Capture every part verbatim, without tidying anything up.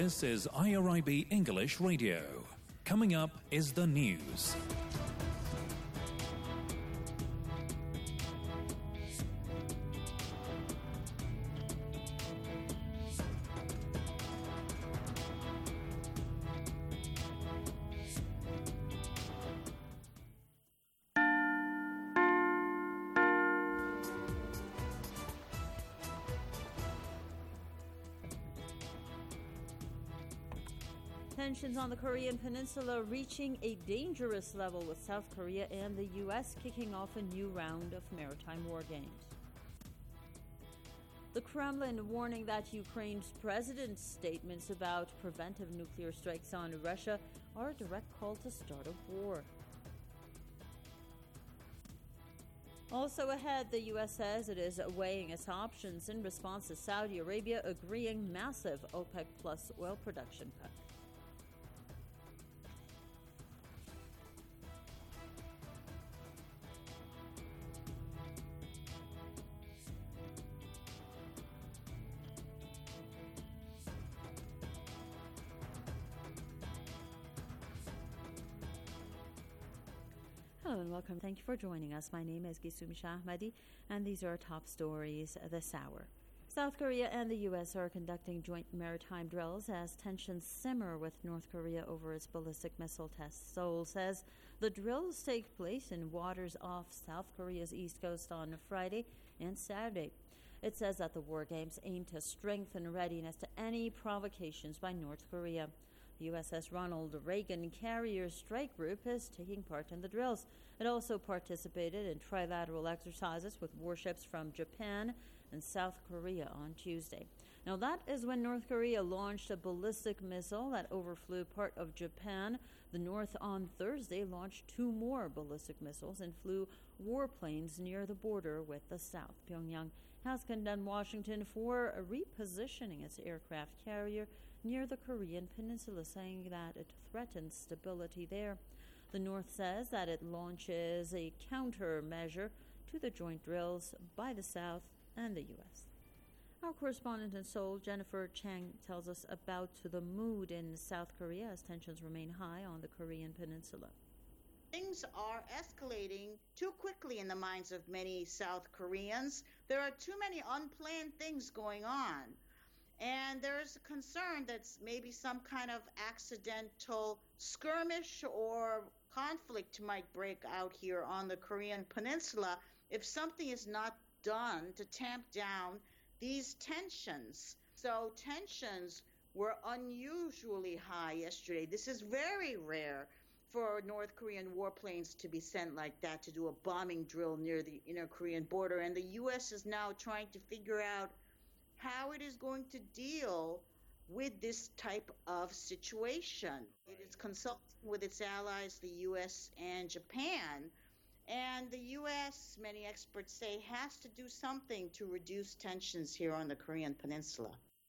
This is I R I B English Radio. Coming up is the news. Tensions on the Korean Peninsula reaching a dangerous level, with South Korea and the U S kicking off a new round of maritime war games. The Kremlin warning that Ukraine's president's statements about preventive nuclear strikes on Russia are a direct call to start a war. Also ahead, the U S says it is weighing its options in response to Saudi Arabia agreeing massive OPEC plus oil production cut. Hello and welcome. Thank you for joining us. My name is Gisum Shahmadi, and these are our top stories this hour. South Korea and the U S are conducting joint maritime drills as tensions simmer with North Korea over its ballistic missile tests. Seoul says the drills take place in waters off South Korea's east coast on Friday and Saturday. It says that the war games aim to strengthen readiness to any provocations by North Korea. The U S S Ronald Reagan Carrier Strike Group is taking part in the drills. It also participated in trilateral exercises with warships from Japan and South Korea on Tuesday. Now, that is when North Korea launched a ballistic missile that overflew part of Japan. The North on Thursday launched two more ballistic missiles and flew warplanes near the border with the South. Pyongyang has condemned Washington for repositioning its aircraft carrier near the Korean Peninsula, saying that it threatens stability there. The North says that it launches a countermeasure to the joint drills by the South and the U S. Our correspondent in Seoul, Jennifer Chang, tells us about the mood in South Korea as tensions remain high on the Korean Peninsula. Things are escalating too quickly in the minds of many South Koreans. There are too many unplanned things going on. And there's a concern that maybe some kind of accidental skirmish or conflict might break out here on the Korean Peninsula if something is not done to tamp down these tensions. So tensions were unusually high yesterday. This is very rare for North Korean warplanes to be sent like that to do a bombing drill near the inner Korean border. And the U S is now trying to figure out how it is going to deal with this type of situation. It is consulting with its allies, the U S and Japan. And the U S, many experts say, has to do something to reduce tensions here on the Korean Peninsula.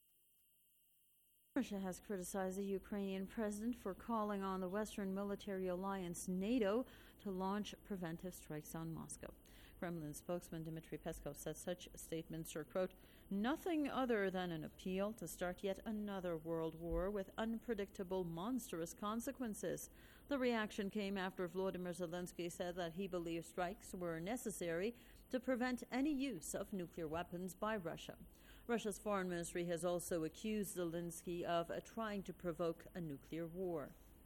Russia has criticized the Ukrainian president for calling on the Western military alliance NATO to launch preventive strikes on Moscow. Kremlin spokesman Dmitry Peskov said such statements are, quote, nothing other than an appeal to start yet another world war with unpredictable, monstrous consequences. The reaction came after Volodymyr Zelensky said that he believed strikes were necessary to prevent any use of nuclear weapons by Russia. Russia's foreign ministry has also accused Zelensky of uh, trying to provoke a nuclear war.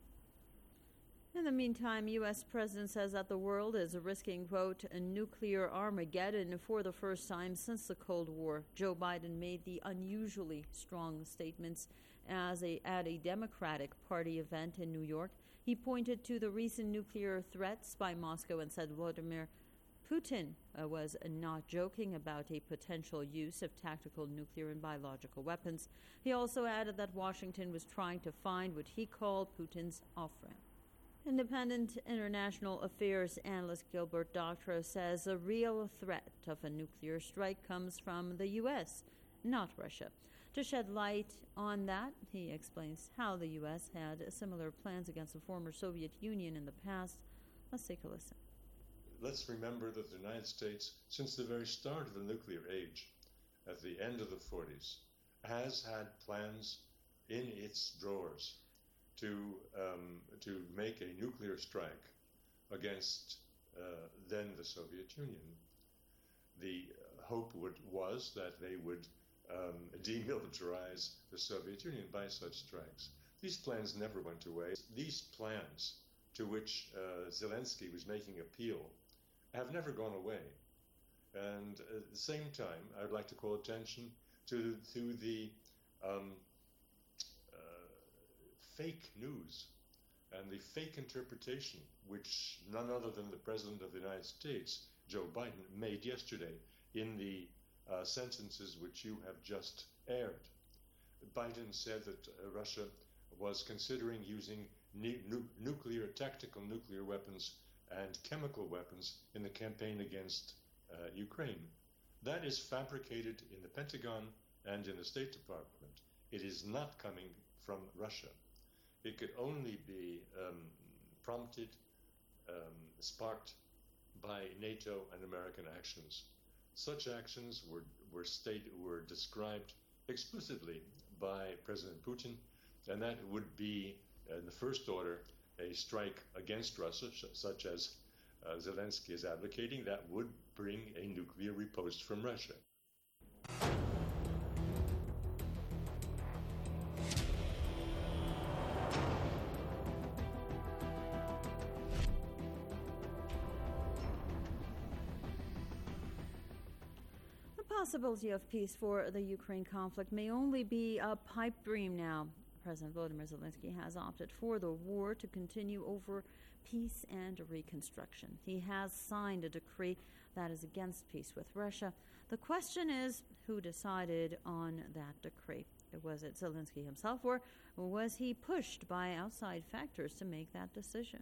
In the meantime, U S President says that the world is risking, quote, a nuclear Armageddon for the first time since the Cold War. Joe Biden made the unusually strong statements as a, at a Democratic Party event in New York. He pointed to the recent nuclear threats by Moscow and said Vladimir Putin uh, was uh, not joking about a potential use of tactical nuclear and biological weapons. He also added that Washington was trying to find what he called Putin's off-ramp. Independent international affairs analyst Gilbert Doctorow says a real threat of a nuclear strike comes from the U S, not Russia. To shed light on that, he explains how the U S had similar plans against the former Soviet Union in the past. Let's take a listen. Let's remember that the United States, since the very start of the nuclear age, at the end of the forties, has had plans in its drawers to um, to make a nuclear strike against uh, then the Soviet Union. The hope would, was that they would um, demilitarize the Soviet Union by such strikes. These plans never went away. These plans to which uh, Zelensky was making appeal have never gone away. And at the same time, I would like to call attention to, to the um, uh, fake news and the fake interpretation which none other than the President of the United States, Joe Biden, made yesterday in the uh, sentences which you have just aired. Biden said that uh, Russia was considering using nu- nu- nuclear, tactical nuclear weapons and chemical weapons in the campaign against uh, Ukraine. That is fabricated in the Pentagon and in the State Department. It is not coming from Russia. It could only be um, prompted, um, sparked by NATO and American actions. Such actions were were stated, were described explicitly by President Putin, and that would be, in the first order, a strike against Russia, such as uh, Zelensky is advocating. That would bring a nuclear riposte from Russia. The possibility of peace for the Ukraine conflict may only be a pipe dream now. President Volodymyr Zelensky has opted for the war to continue over peace and reconstruction. He has signed a decree that is against peace with Russia. The question is, who decided on that decree? Was it Zelensky himself, or was he pushed by outside factors to make that decision?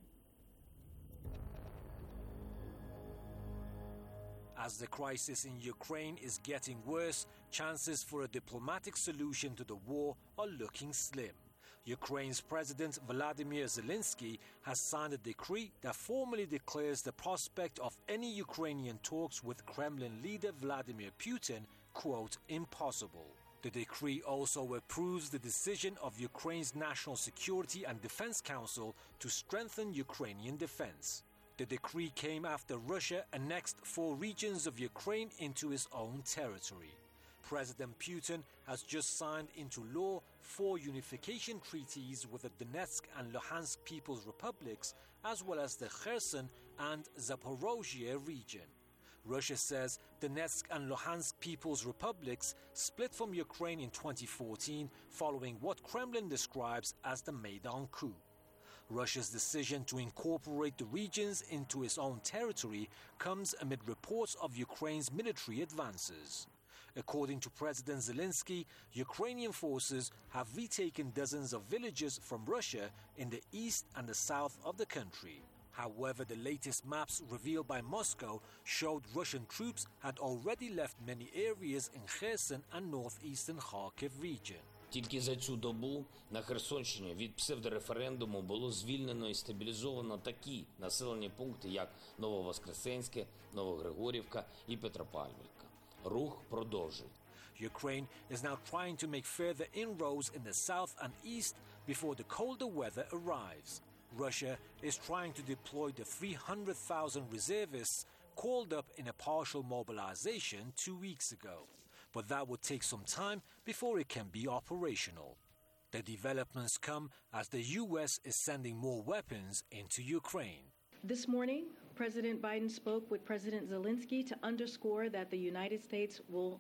As the crisis in Ukraine is getting worse, chances for a diplomatic solution to the war are looking slim. Ukraine's President Volodymyr Zelensky has signed a decree that formally declares the prospect of any Ukrainian talks with Kremlin leader Vladimir Putin, quote, impossible. The decree also approves the decision of Ukraine's National Security and Defense Council to strengthen Ukrainian defense. The decree came after Russia annexed four regions of Ukraine into its own territory. President Putin has just signed into law four unification treaties with the Donetsk and Luhansk People's Republics, as well as the Kherson and Zaporozhye region. Russia says Donetsk and Luhansk People's Republics split from Ukraine in twenty fourteen following what Kremlin describes as the Maidan coup. Russia's decision to incorporate the regions into its own territory comes amid reports of Ukraine's military advances. According to President Zelensky, Ukrainian forces have retaken dozens of villages from Russia in the east and the south of the country. However, the latest maps revealed by Moscow showed Russian troops had already left many areas in Kherson and northeastern Kharkiv region. Тільки за цю добу на Херсонщині від псевдореферендуму було звільнено і стабілізовано такі населені пункти, як Нововоскресенське, Новогригорівка і Петропавлівка. Рух продовжує. Ukraine is now trying to make further inroads in the south and east before the colder weather arrives. Russia is trying to deploy the three hundred thousand reservists called up in a partial mobilization two weeks ago. But that would take some time before it can be operational. The developments come as the U S is sending more weapons into Ukraine. This morning, President Biden spoke with President Zelensky to underscore that the United States will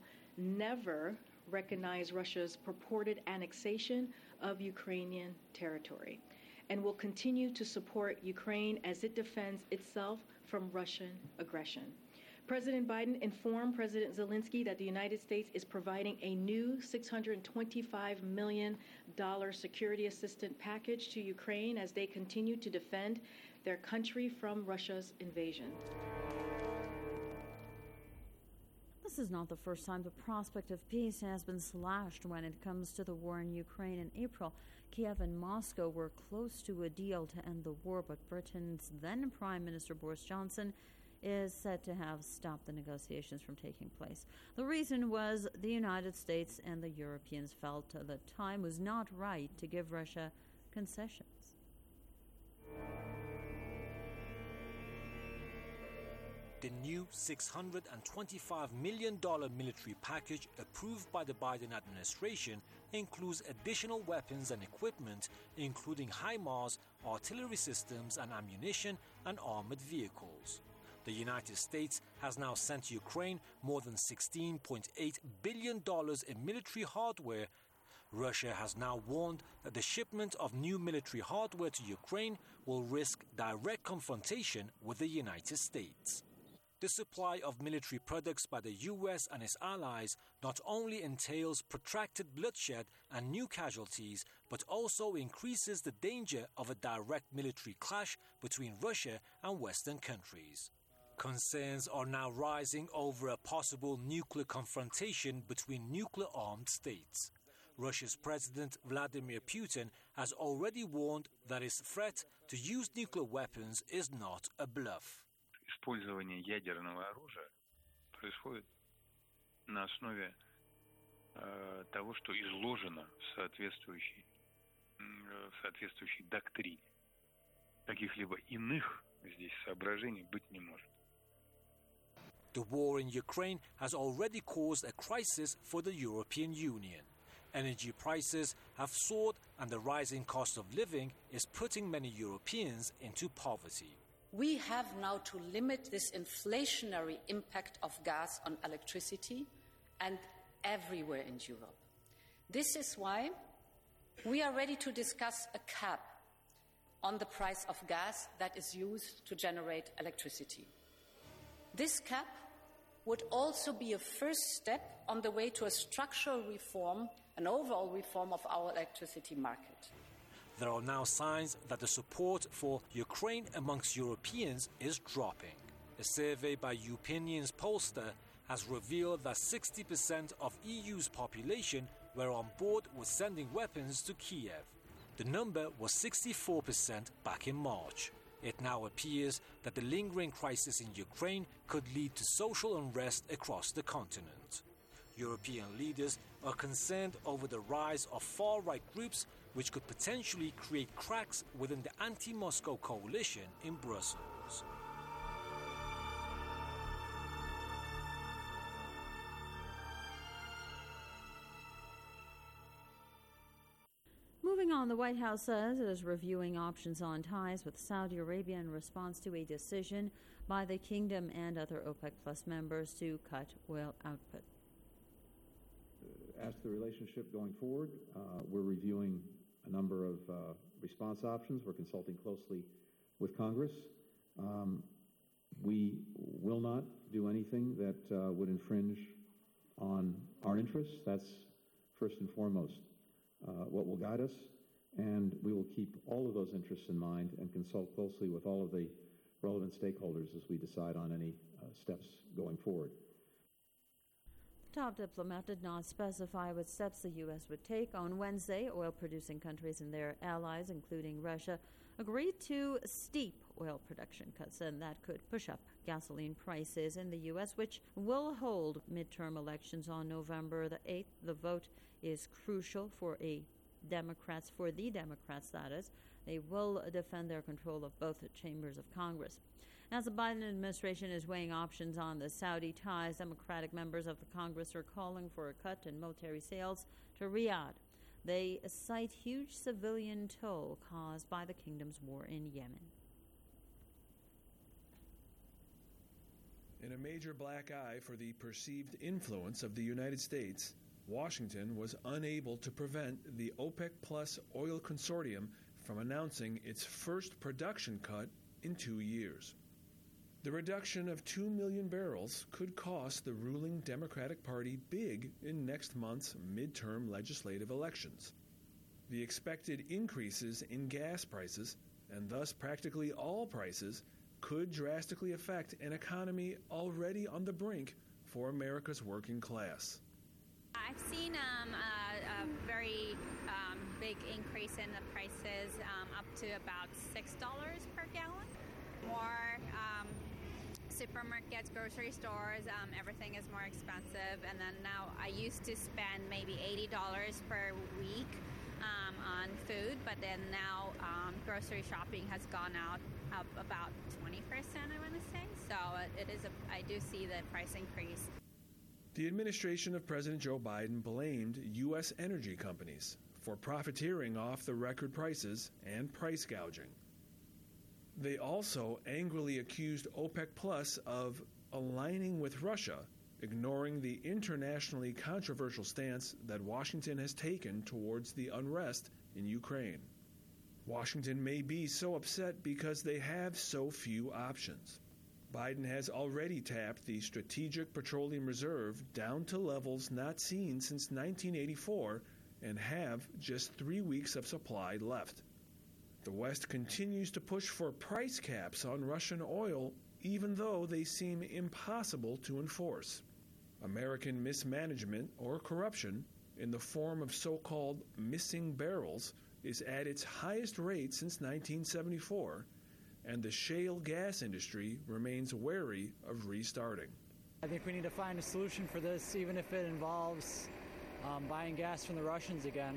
never recognize Russia's purported annexation of Ukrainian territory and will continue to support Ukraine as it defends itself from Russian aggression. President Biden informed President Zelensky that the United States is providing a new six hundred twenty-five million dollars security assistance package to Ukraine as they continue to defend their country from Russia's invasion. This is not the first time the prospect of peace has been slashed when it comes to the war in Ukraine. In April, Kiev and Moscow were close to a deal to end the war, but Britain's then Prime Minister Boris Johnson is said to have stopped the negotiations from taking place. The reason was the United States and the Europeans felt the time was not right to give Russia concessions. The new six hundred twenty-five million dollars military package approved by the Biden administration includes additional weapons and equipment, including HIMARS, artillery systems and ammunition, and armored vehicles. The United States has now sent Ukraine more than sixteen point eight billion dollars in military hardware. Russia has now warned that the shipment of new military hardware to Ukraine will risk direct confrontation with the United States. The supply of military products by the U S and its allies not only entails protracted bloodshed and new casualties, but also increases the danger of a direct military clash between Russia and Western countries. Concerns are now rising over a possible nuclear confrontation between nuclear-armed states. Russia's President Vladimir Putin has already warned that his threat to use nuclear weapons is not a bluff. Использование ядерного оружия происходит на основе э, того, что изложено в соответствующей, в соответствующей доктрине. Каких-либо иных здесь соображений быть не может. The war in Ukraine has already caused a crisis for the European Union. Energy prices have soared and the rising cost of living is putting many Europeans into poverty. We have now to limit this inflationary impact of gas on electricity and everywhere in Europe. This is why we are ready to discuss a cap on the price of gas that is used to generate electricity. This cap would also be a first step on the way to a structural reform, an overall reform of our electricity market. There are now signs that the support for Ukraine amongst Europeans is dropping. A survey by Upinion's pollster has revealed that sixty percent of E U's population were on board with sending weapons to Kiev. The number was sixty-four percent back in March. It now appears that the lingering crisis in Ukraine could lead to social unrest across the continent. European leaders are concerned over the rise of far-right groups which could potentially create cracks within the anti-Moscow coalition in Brussels. Moving on, the White House says it is reviewing options on ties with Saudi Arabia in response to a decision by the kingdom and other OPEC Plus members to cut oil output. As to the relationship going forward, uh, we're reviewing a number of uh, response options. We're consulting closely with Congress. Um, we will not do anything that uh, would infringe on our interests. That's first and foremost uh, what will guide us, and we will keep all of those interests in mind and consult closely with all of the relevant stakeholders as we decide on any uh, steps going forward. The top diplomat did not specify what steps the U S would take. On Wednesday, oil-producing countries and their allies, including Russia, agreed to steep oil production cuts, and that could push up gasoline prices in the U S, which will hold midterm elections on November the eighth. The vote is crucial for a Democrats, for the Democrats, that is. They will defend their control of both chambers of Congress. As the Biden administration is weighing options on the Saudi ties, Democratic members of the Congress are calling for a cut in military sales to Riyadh. They cite huge civilian toll caused by the kingdom's war in Yemen. In a major black eye for the perceived influence of the United States, Washington was unable to prevent the OPEC Plus oil consortium from announcing its first production cut in two years. The reduction of two million barrels could cost the ruling Democratic Party big in next month's midterm legislative elections. The expected increases in gas prices, and thus practically all prices, could drastically affect an economy already on the brink for America's working class. I've seen um, a, a very um, big increase in the prices, um, up to about six dollars per gallon. More um, supermarkets, grocery stores, um, everything is more expensive. And then now I used to spend maybe eighty dollars per week um, on food, but then now um, grocery shopping has gone out up about twenty percent, I want to say. So it is a, I do see the price increase. The administration of President Joe Biden blamed U S energy companies for profiteering off the record prices and price gouging. They also angrily accused OPEC Plus of aligning with Russia, ignoring the internationally controversial stance that Washington has taken towards the unrest in Ukraine. Washington may be so upset because they have so few options. Biden has already tapped the Strategic Petroleum Reserve down to levels not seen since nineteen eighty-four and have just three weeks of supply left. The West continues to push for price caps on Russian oil, even though they seem impossible to enforce. American mismanagement or corruption in the form of so-called missing barrels is at its highest rate since nineteen seventy-four, and the shale gas industry remains wary of restarting. I think we need to find a solution for this, even if it involves um, buying gas from the Russians again.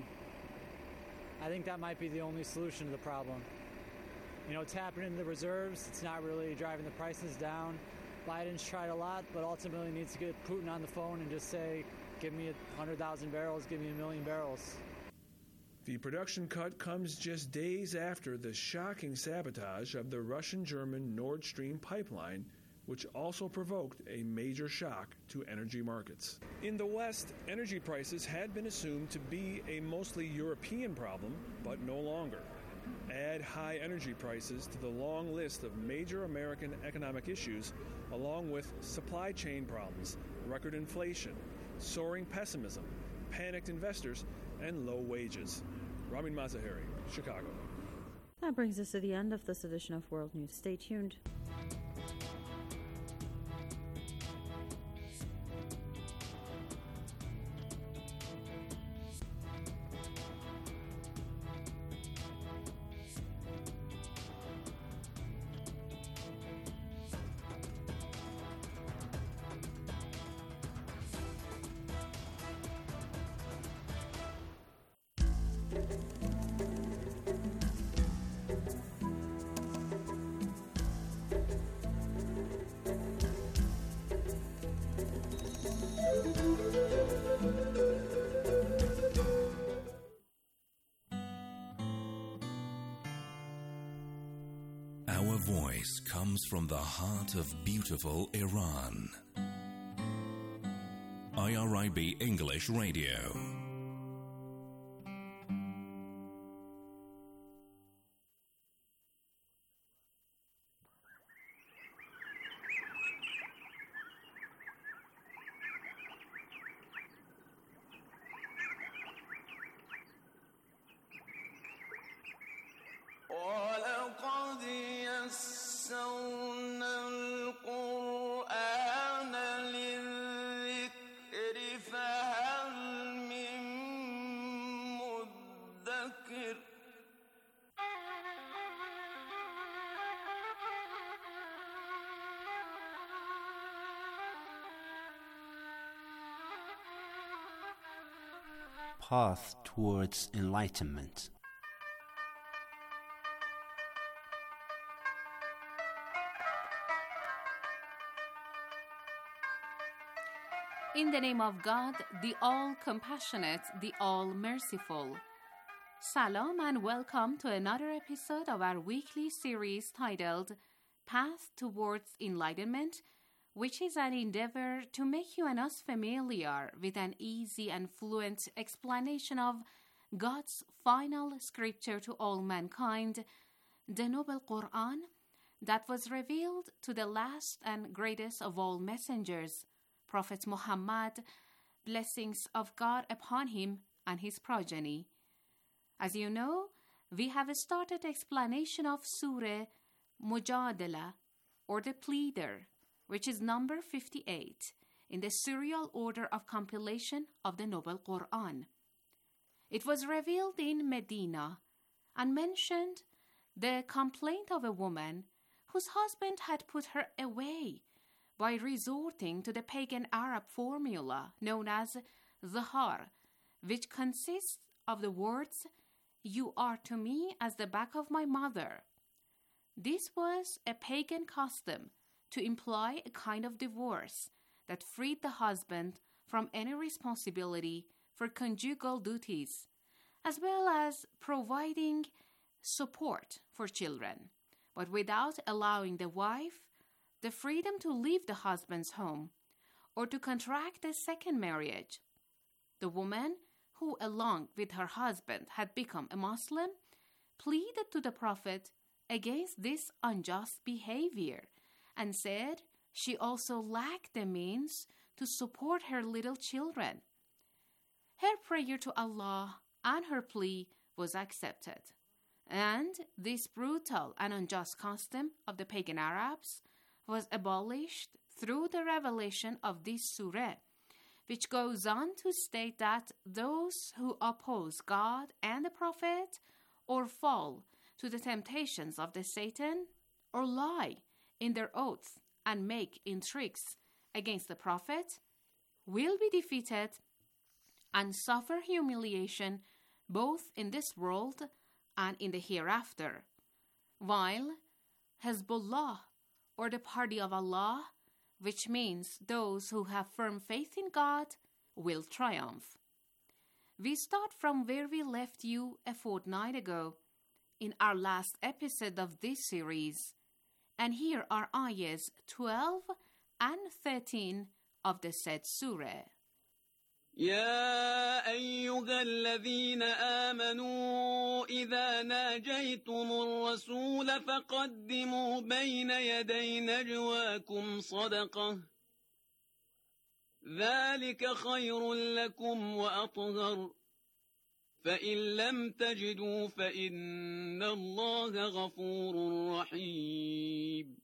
I think that might be the only solution to the problem. You know, tapping into the reserves, it's not really driving the prices down. Biden's tried a lot, but ultimately needs to get Putin on the phone and just say, give me one hundred thousand barrels, give me a million barrels. The production cut comes just days after the shocking sabotage of the Russian-German Nord Stream pipeline, which also provoked a major shock to energy markets. In the West, energy prices had been assumed to be a mostly European problem, but no longer. Add high energy prices to the long list of major American economic issues, along with supply chain problems, record inflation, soaring pessimism, panicked investors, and low wages. Ramin Mazaheri, Chicago. That brings us to the end of this edition of World News. Stay tuned. Our voice comes from the heart of beautiful Iran. I R I B English Radio. Path towards enlightenment. In the name of God, the all-compassionate, the all-merciful. Salam and welcome to another episode of our weekly series titled Path Towards Enlightenment, which is an endeavor to make you and us familiar with an easy and fluent explanation of God's final scripture to all mankind, the Noble Quran, that was revealed to the last and greatest of all messengers, Prophet Muhammad, blessings of God upon him and his progeny. As you know, we have started explanation of Surah Mujadala, or the Pleader, which is number fifty-eight in the serial order of compilation of the Noble Quran. It was revealed in Medina and mentioned the complaint of a woman whose husband had put her away by resorting to the pagan Arab formula known as zahar, which consists of the words, "You are to me as the back of my mother." This was a pagan custom to imply a kind of divorce that freed the husband from any responsibility for conjugal duties, as well as providing support for children, but without allowing the wife the freedom to leave the husband's home or to contract a second marriage. The woman, who along with her husband had become a Muslim, pleaded to the Prophet against this unjust behavior and said she also lacked the means to support her little children. Her prayer to Allah and her plea was accepted, and this brutal and unjust custom of the pagan Arabs was abolished through the revelation of this surah, which goes on to state that those who oppose God and the Prophet or fall to the temptations of the Satan or lie in their oaths and make intrigues against the Prophet will be defeated and suffer humiliation both in this world and in the hereafter, while Hezbollah, or the party of Allah, which means those who have firm faith in God, will triumph. We start from where we left you a fortnight ago in our last episode of this series, and here are ayahs twelve and thirteen of the said surah. يا أيها الذين آمنوا إذا ناجيتم الرسول فقدموا بين يدي نجواكم صدقة ذلك خير لكم وأطهر فإن لم تجدوا فإن الله غفور رحيم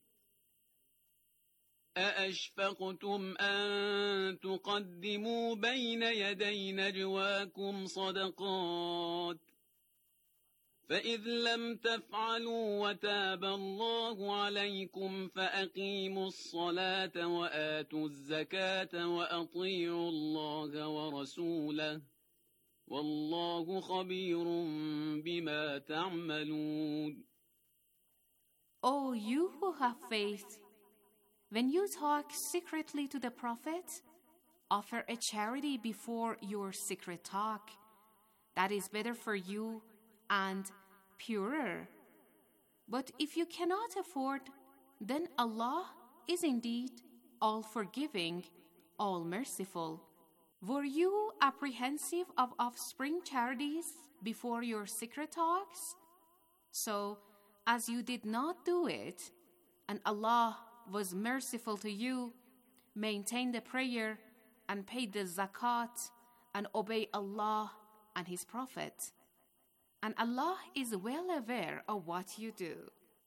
أأشفقتم أن تقدموا بين يدي نجواكم صدقات فإذ لم تفعلوا وتاب الله عليكم فأقيموا الصلاة وآتوا الزكاة وأطيعوا الله ورسوله والله خبير بما تعملون. O you who have faith, when you talk secretly to the Prophet, offer a charity before your secret talk. That is better for you and purer. But if you cannot afford, then Allah is indeed all-forgiving, all-merciful. Were you apprehensive of offspring charities before your secret talks? So, as you did not do it, and Allah was merciful to you, maintain the prayer and pay the zakat and obey Allah and His Prophet. And Allah is well aware of what you do.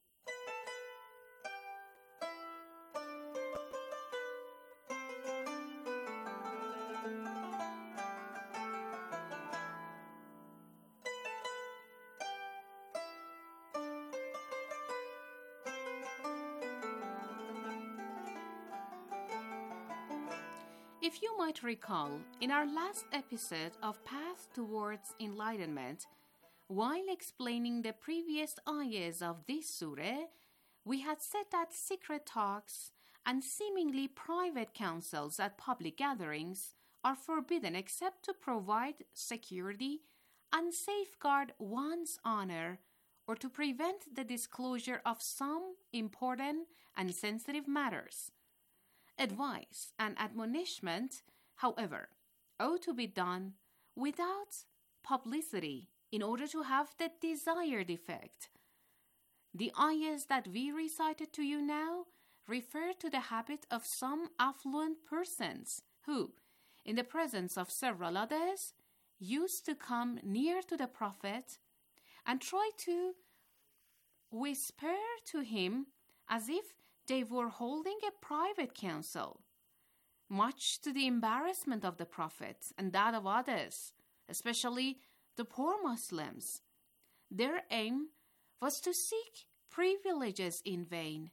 If you might recall, in our last episode of Path Towards Enlightenment, while explaining the previous ayahs of this surah, we had said that secret talks and seemingly private counsels at public gatherings are forbidden except to provide security and safeguard one's honor or to prevent the disclosure of some important and sensitive matters. Advice and admonishment, however, ought to be done without publicity in order to have the desired effect. The ayahs that we recited to you now refer to the habit of some affluent persons who, in the presence of several others, used to come near to the Prophet and try to whisper to him as if they were holding a private council, much to the embarrassment of the Prophet and that of others, especially the poor Muslims. Their aim was to seek privileges in vain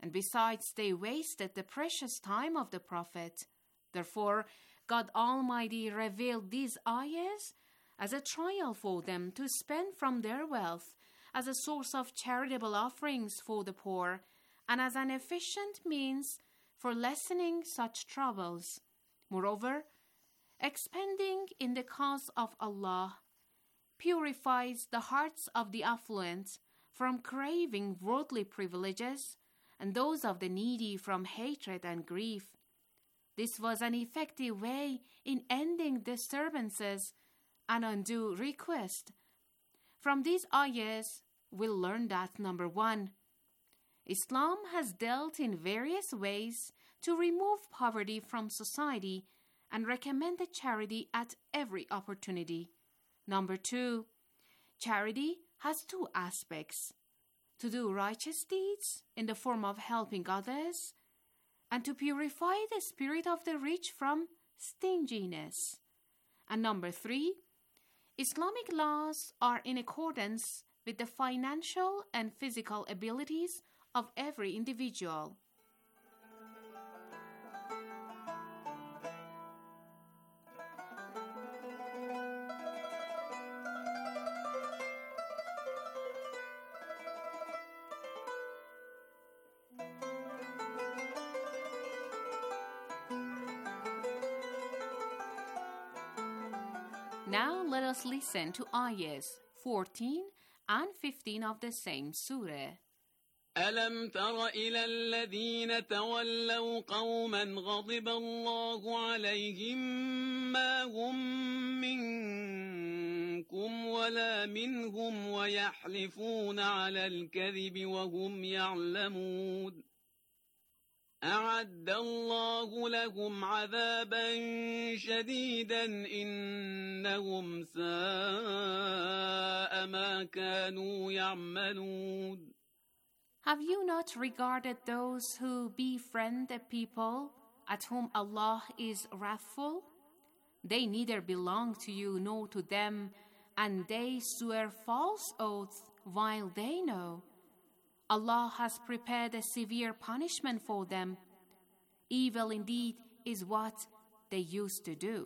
And besides, they wasted the precious time of the prophet. Therefore, God Almighty revealed these ayahs as a trial for them to spend from their wealth as a source of charitable offerings for the poor and as an efficient means for lessening such troubles. Moreover, expending in the cause of Allah purifies the hearts of the affluent from craving worldly privileges and those of the needy from hatred and grief. This was an effective way in ending disturbances and undue request. From these ayahs, we'll learn that, number one, Islam has dealt in various ways to remove poverty from society and recommended charity at every opportunity. Number two, charity has two aspects: to do righteous deeds in the form of helping others, and to purify the spirit of the rich from stinginess. And number three, Islamic laws are in accordance with the financial and physical abilities of every individual. Now let us listen to ayahs fourteen and fifteen of the same surah. ألم تر إلى الذين تولوا قوما غضب الله عليهم ما هم منكم ولا منهم ويحلفون على الكذب وهم يعلمون أعد الله لهم عذابا شديدا إنهم ساء ما كانوا يعملون. Have you not regarded those who befriend the people at whom Allah is wrathful? They neither belong to you nor to them, and they swear false oaths while they know. Allah has prepared a severe punishment for them. Evil indeed is what they used to do.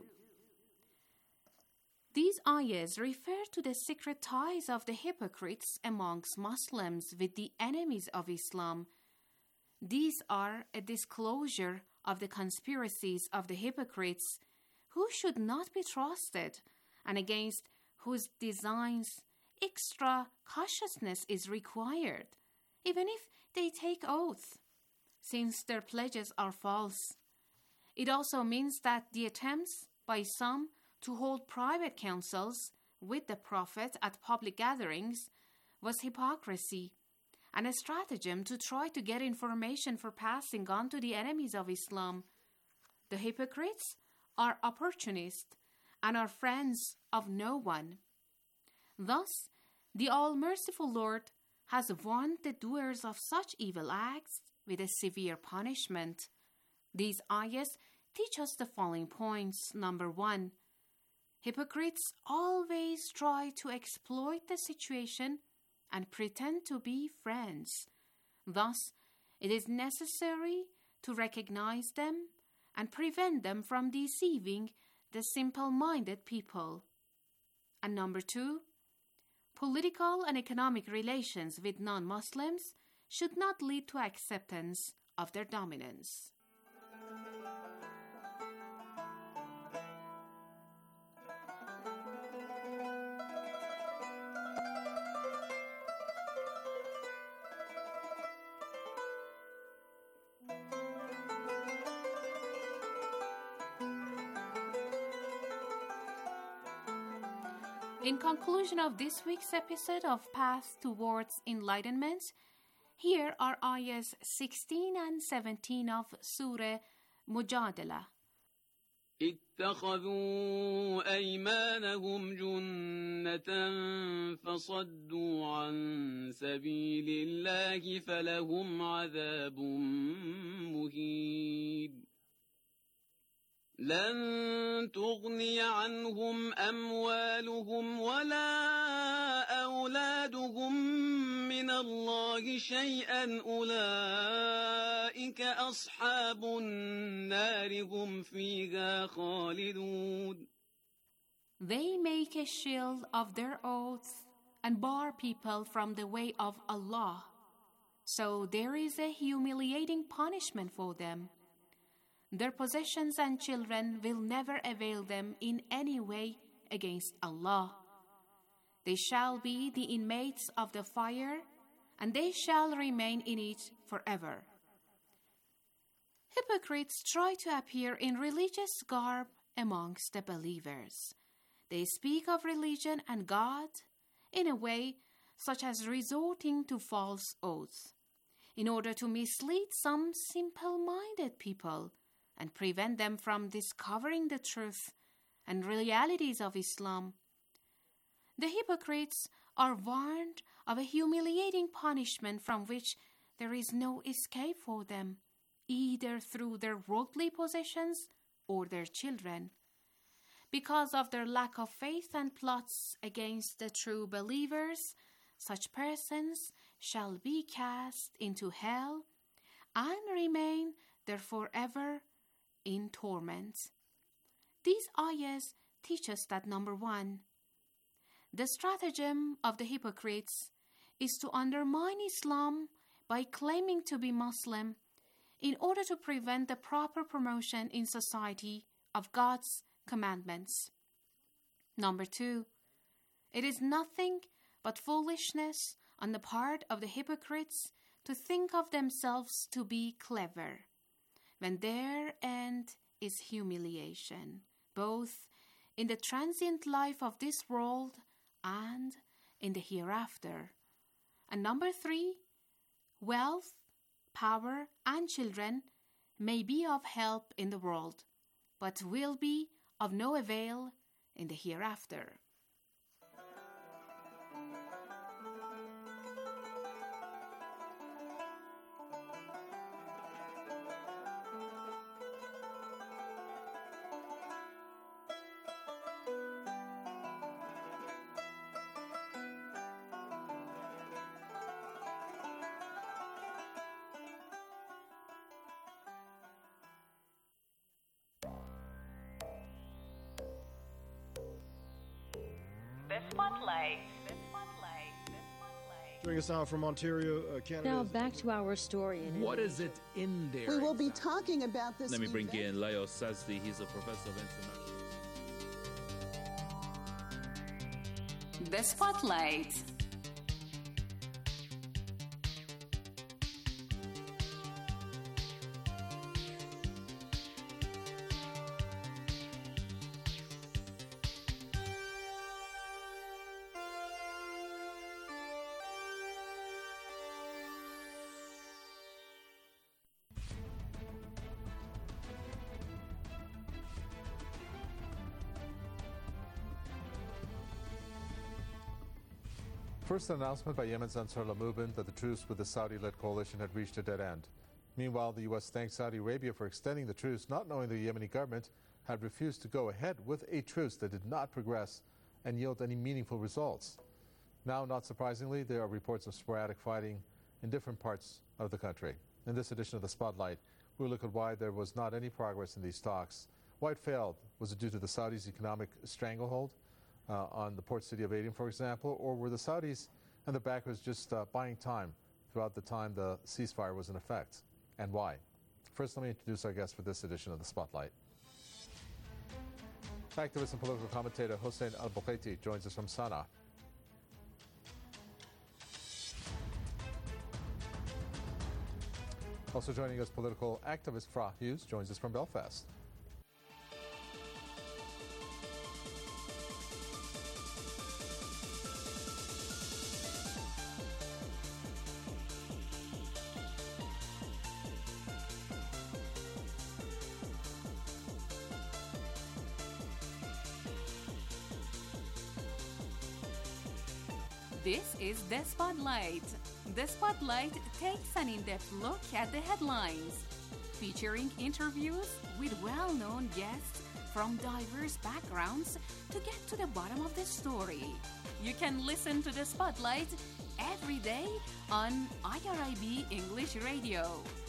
These ayahs refer to the secret ties of the hypocrites amongst Muslims with the enemies of Islam. These are a disclosure of the conspiracies of the hypocrites who should not be trusted and against whose designs extra cautiousness is required, even if they take oath, since their pledges are false. It also means that the attempts by some to hold private councils with the Prophet at public gatherings was hypocrisy and a stratagem to try to get information for passing on to the enemies of Islam. The hypocrites are opportunists and are friends of no one. Thus, the All-Merciful Lord has warned the doers of such evil acts with a severe punishment. These ayahs teach us the following points. Number one, hypocrites always try to exploit the situation and pretend to be friends. Thus, it is necessary to recognize them and prevent them from deceiving the simple-minded people. And number two, political and economic relations with non-Muslims should not lead to acceptance of their dominance. In conclusion of this week's episode of Path Towards Enlightenment, here are ayahs sixteen and seventeen of Surah Mujadala. اتخذوا أيمانهم جنة فصدوا عن سبيل الله فلهم عذاب مهين لن تغني عنهم أموالهم ولا أولادهم من الله شيئا أولئك أصحاب النار هم فيها خالدون. They make a shield of their oaths and bar people from the way of Allah. So there is a humiliating punishment for them. Their possessions and children will never avail them in any way against Allah. They shall be the inmates of the fire, and they shall remain in it forever. Hypocrites try to appear in religious garb amongst the believers. They speak of religion and God in a way such as resorting to false oaths, in order to mislead some simple-minded people and prevent them from discovering the truth and realities of Islam. The hypocrites are warned of a humiliating punishment from which there is no escape for them, either through their worldly possessions or their children. Because of their lack of faith and plots against the true believers, such persons shall be cast into hell and remain there forever in torment. These ayahs teach us that, number one, the stratagem of the hypocrites is to undermine Islam by claiming to be Muslim in order to prevent the proper promotion in society of God's commandments. Number two, it is nothing but foolishness on the part of the hypocrites to think of themselves to be clever, when their end is humiliation, both in the transient life of this world and in the hereafter. And number three, wealth, power, and children may be of help in the world, but will be of no avail in the hereafter. Spotlight. Joining us now from Ontario, uh, Canada. Now back to our story. In what is it in there? We will be talking about this. Let me bring in Leo Sazdi. He's a professor of international. The Spotlight. First, an announcement by Yemen's Ansarullah movement that the truce with the Saudi-led coalition had reached a dead end. Meanwhile, the U S thanked Saudi Arabia for extending the truce, not knowing the Yemeni government had refused to go ahead with a truce that did not progress and yield any meaningful results. Now, not surprisingly, there are reports of sporadic fighting in different parts of the country. In this edition of The Spotlight, we'll look at why there was not any progress in these talks. Why it failed? Was it due to the Saudis' economic stranglehold Uh, on the port city of Aden, for example, or were the Saudis and the backers just uh, buying time throughout the time the ceasefire was in effect, and why? First, let me introduce our guest for this edition of The Spotlight. Activist and political commentator Hossein Al-Bukhaiti joins us from Sana'a. Also joining us, political activist Fra Hughes joins us from Belfast. This is The Spotlight. The Spotlight takes an in-depth look at the headlines, featuring interviews with well-known guests from diverse backgrounds to get to the bottom of the story. You can listen to The Spotlight every day on I R I B English Radio.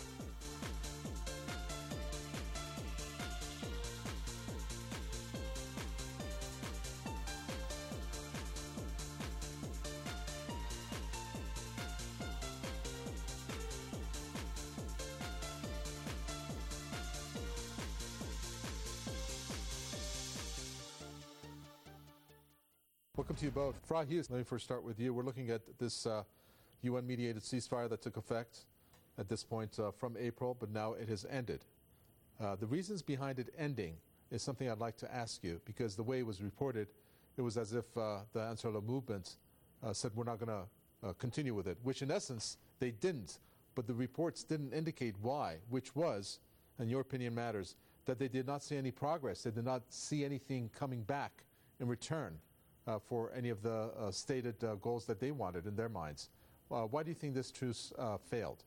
Welcome to you both. Fra Hughes, let me first start with you. We're looking at this uh, U N-mediated ceasefire that took effect at this point uh, from April, but now it has ended. Uh, the reasons behind it ending is something I'd like to ask you, because the way it was reported, it was as if uh, the Ansar Allah movement uh, said we're not going to uh, continue with it, which in essence they didn't, but the reports didn't indicate why, which was, and your opinion matters, that they did not see any progress, they did not see anything coming back in return Uh, for any of the uh, stated uh, goals that they wanted in their minds. Uh, why do you think this truce uh, failed?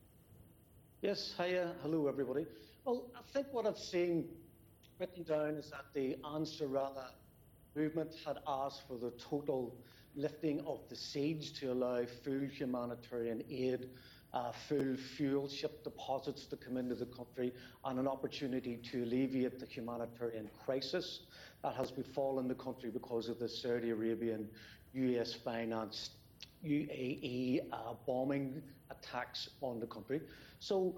Yes, hiya, hello everybody. Well, I think what I've seen written down is that the Ansar Allah movement had asked for the total lifting of the siege to allow full humanitarian aid, uh, full fuel ship deposits to come into the country, and an opportunity to alleviate the humanitarian crisis that has befallen the country because of the Saudi Arabian U S financed U A E uh, bombing attacks on the country. So,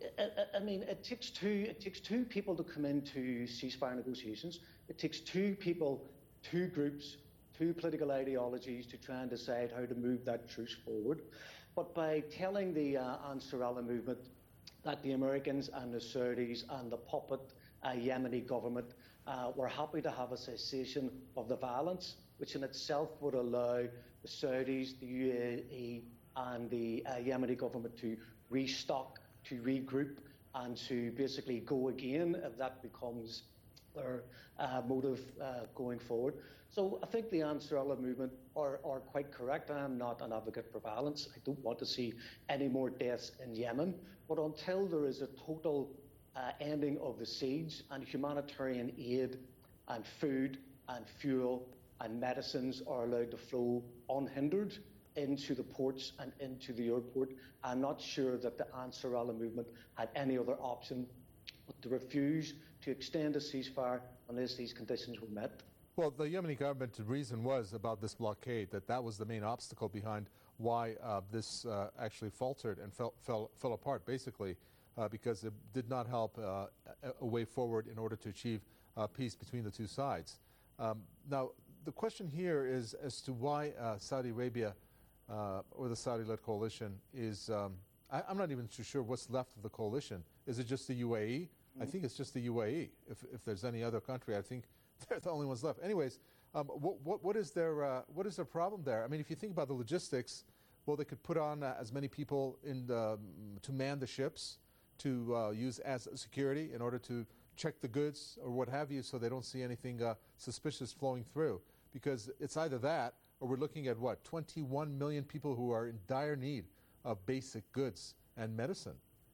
I, I mean, it takes two. It takes two people to come into ceasefire negotiations. It takes two people, two groups, two political ideologies to try and decide how to move that truce forward. But by telling the uh, Ansar Allah movement that the Americans and the Saudis and the puppet uh, Yemeni government uh, were happy to have a cessation of the violence, which in itself would allow the Saudis, the U A E and the uh, Yemeni government to restock, to regroup and to basically go again if that becomes their uh, motive uh, going forward. So I think the Ansar Allah movement are, are quite correct. I am not an advocate for violence. I don't want to see any more deaths in Yemen. But until there is a total uh, ending of the siege and humanitarian aid and food and fuel and medicines are allowed to flow unhindered into the ports and into the airport, I'm not sure that the Ansar Allah movement had any other option but to refuse to extend a ceasefire unless these conditions were met. Well, the Yemeni government reason was about this blockade, that that was the main obstacle behind why uh, this uh, actually faltered and fell, fell, fell apart, basically, uh, because it did not help uh, a, a way forward in order to achieve uh, peace between the two sides. Um, now, the question here is as to why uh, Saudi Arabia uh, or the Saudi-led coalition is, um, I, I'm not even too sure what's left of the coalition. Is it just the U A E? Mm-hmm. I think it's just the U A E. If, if there's any other country, I think they're the only ones left. Anyways, um, what, what, what is their uh, what is their problem there? I mean, if you think about the logistics, well, they could put on uh, as many people in the, to man the ships, to uh, use as security in order to check the goods or what have you, so they don't see anything uh, suspicious flowing through. Because it's either that, or we're looking at what, twenty-one million people who are in dire need of basic goods and medicine.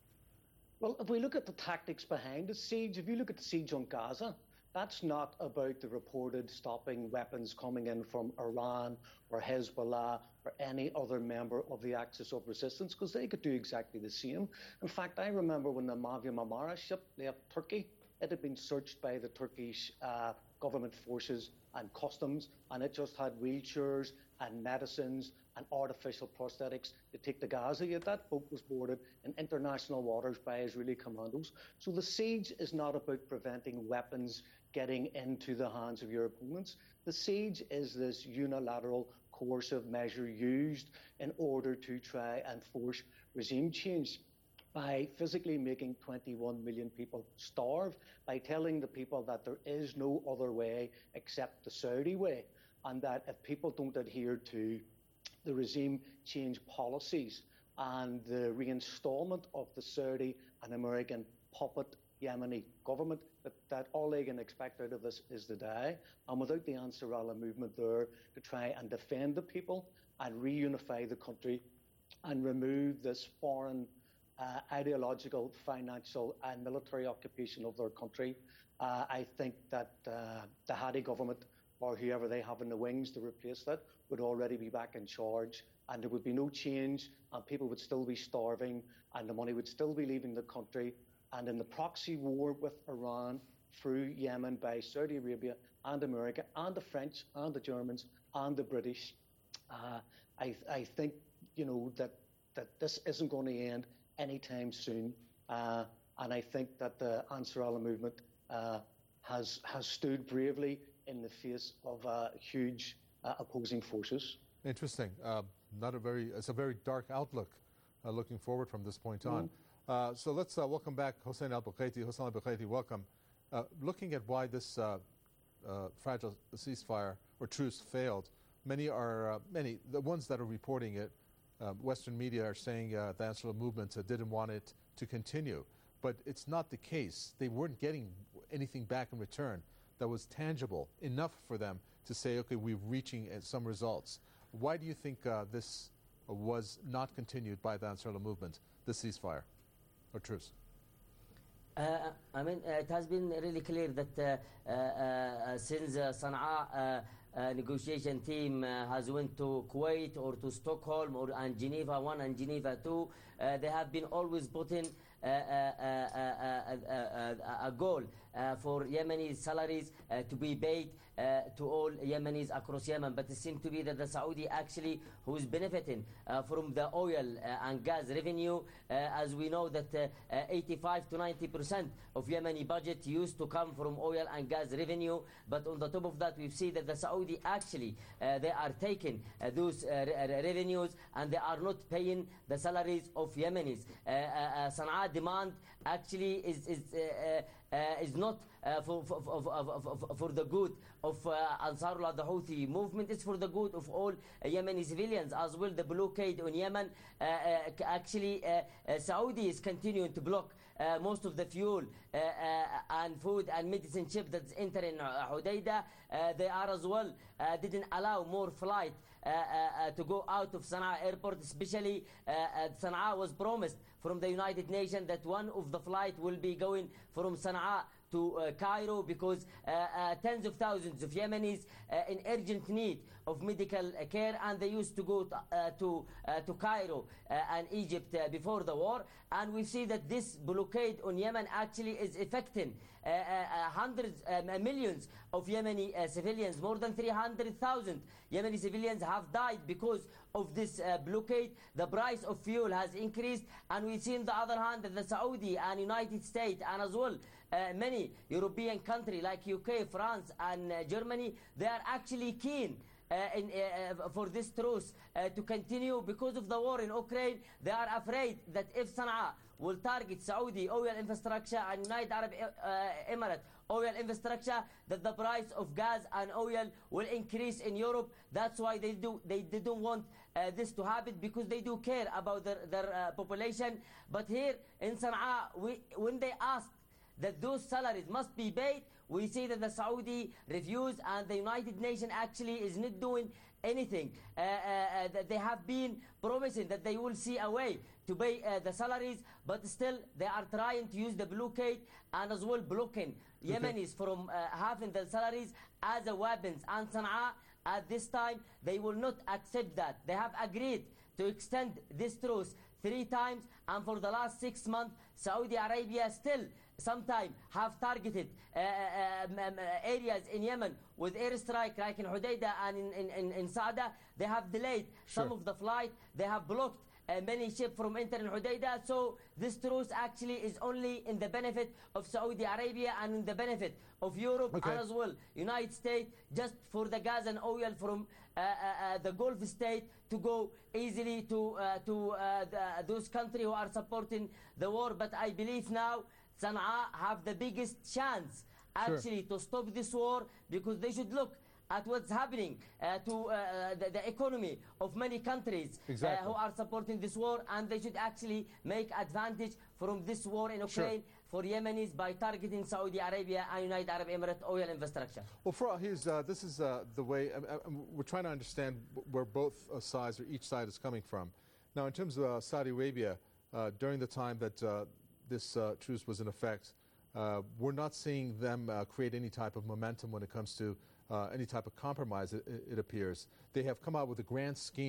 Well, if we look at the tactics behind the siege, if you look at the siege on Gaza, that's not about the reported stopping weapons coming in from Iran or Hezbollah or any other member of the Axis of Resistance, because they could do exactly the same. In fact, I remember when the Mavi Marmara ship left Turkey, it had been searched by the Turkish uh, government forces and customs, and it just had wheelchairs and medicines and artificial prosthetics to take to Gaza. Yet that boat was boarded in international waters by Israeli commandos. So the siege is not about preventing weapons getting into the hands of your opponents. The siege is this unilateral coercive measure used in order to try and force regime change by physically making twenty-one million people starve, by telling the people that there is no other way except the Saudi way, and that if people don't adhere to the regime change policies and the reinstallment of the Saudi and American puppet Yemeni government, that, that all they can expect out of this is to die. And without the Ansar Allah movement there to try and defend the people and reunify the country and remove this foreign uh, ideological, financial and military occupation of their country, uh, I think that uh, the Hadi government or whoever they have in the wings to replace that would already be back in charge and there would be no change, and people would still be starving, and the money would still be leaving the country. And in the proxy war with Iran through Yemen by Saudi Arabia and America and the French and the Germans and the British, uh, I, I think, you know, that, that this isn't going to end anytime soon. Uh, and I think that the Ansar Allah movement uh, has, has stood bravely in the face of uh, huge uh, opposing forces. Interesting. Uh, not a very, it's a very dark outlook uh, looking forward from this point on. Mm-hmm. uh, so let's uh, welcome back Hossein al-Bukaiti. Hossein al-Bukaiti, welcome. Uh, looking at why this uh, uh, fragile ceasefire or truce failed, many are, uh, many, the ones that are reporting it, uh, Western media are saying uh, the Ansar Allah movement uh, didn't want it to continue. But it's not the case. They weren't getting anything back in return that was tangible enough for them to say, okay, we're reaching uh, some results. Why do you think uh, this uh, was not continued by the Ansar Allah movement, the ceasefire or truce? Uh, I mean, uh, it has been really clear that uh, uh, uh, since uh, Sana'a uh, uh, negotiation team uh, has went to Kuwait or to Stockholm or and Geneva one and Geneva two, uh, they have been always putting uh, uh, uh, uh, uh, a goal uh, for Yemeni salaries uh, to be paid uh, to all Yemenis across Yemen. But it seems to be that the Saudi actually who is benefiting uh, from the oil uh, and gas revenue, uh, as we know that uh, uh, eighty-five to ninety percent of Yemeni budget used to come from oil and gas revenue. But on the top of that, we've seen that the Saudi actually uh, they are taking uh, those uh, re revenues and they are not paying the salaries of Yemenis. Uh, uh, uh, Sana'a demand actually is is uh, uh, is not uh, for, for, for, for, for the good of uh, Ansarullah, the Houthi movement. It's for the good of all uh, Yemeni civilians as well. The blockade on Yemen, uh, uh, actually uh, uh, Saudi is continuing to block uh, most of the fuel uh, uh, and food and medicine ship that's entering uh, Hodeidah. Uh, they are as well uh, didn't allow more flight Uh, uh, uh, to go out of Sana'a airport, especially uh, uh, Sana'a was promised from the United Nations that one of the flight will be going from Sana'a to uh, Cairo because uh, uh, tens of thousands of Yemenis uh, in urgent need of medical uh, care, and they used to go to uh, to, uh, to Cairo uh, and Egypt uh, before the war. And we see that this blockade on Yemen actually is affecting uh, uh, hundreds, uh, millions of Yemeni uh, civilians. More than three hundred thousand Yemeni civilians have died because of this uh, blockade. The price of fuel has increased, and we see on the other hand that the Saudi and United States and as well uh, many European countries like U K, France and uh, Germany, they are actually keen Uh, in, uh, for this truce uh, to continue because of the war in Ukraine. They are afraid that if Sana'a will target Saudi oil infrastructure and United Arab uh, Emirates oil infrastructure, that the price of gas and oil will increase in Europe. That's why they do they didn't want uh, this to happen, because they do care about their, their uh, population. But here in Sana'a, we, when they asked that those salaries must be paid, we see that the Saudi refused, and the United Nations actually is not doing anything. Uh, uh, uh, they have been promising that they will see a way to pay uh, the salaries, but still they are trying to use the blockade and as well blocking okay. Yemenis from uh, having the salaries as a weapons. And Sana'a at this time, they will not accept that. They have agreed to extend this truce three times, and for the last six months, Saudi Arabia still sometime have targeted uh, uh, um, uh, areas in Yemen with airstrike, like in Hodeidah and in, in, in, in Saada. They have delayed sure. some of the flight. They have blocked uh, many ships from entering Hodeidah. So this truce actually is only in the benefit of Saudi Arabia and in the benefit of Europe okay. and as well United States, just for the gas and oil from uh, uh, uh, the Gulf state to go easily to, uh, to uh, the, those countries who are supporting the war. But I believe now Sana'a have the biggest chance actually sure. to stop this war, because they should look at what's happening uh, to uh, the, the economy of many countries exactly. uh, who are supporting this war, and they should actually make advantage from this war in Ukraine sure. for Yemenis by targeting Saudi Arabia and United Arab Emirates oil infrastructure. Well, for here's, uh, this is uh, the way, uh, uh, we're trying to understand where both uh, sides or each side is coming from. Now, in terms of uh, Saudi Arabia, uh, during the time that uh, this uh, truce was in effect, uh, we're not seeing them uh, create any type of momentum when it comes to uh, any type of compromise, it, it appears. They have come out with a grand scheme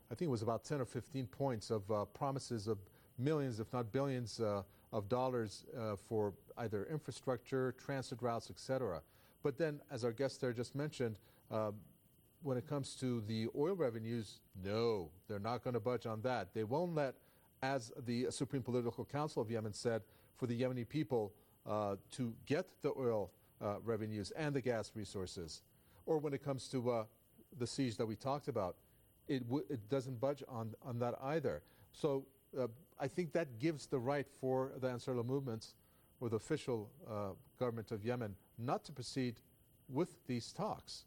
I think it was about ten or fifteen points of uh, promises of millions, if not billions, uh, of dollars uh, for either infrastructure, transit routes, et cetera. But then, as our guest there just mentioned, uh, when it comes to the oil revenues, no, they're not going to budge on that. They won't let, as the Supreme Political Council of Yemen said, for the Yemeni people uh, to get the oil uh, revenues and the gas resources. Or when it comes to uh, the siege that we talked about, it, w it doesn't budge on, on that either. So uh, I think that gives the right for the Ansarullah movements or the official uh, government of Yemen not to proceed with these talks.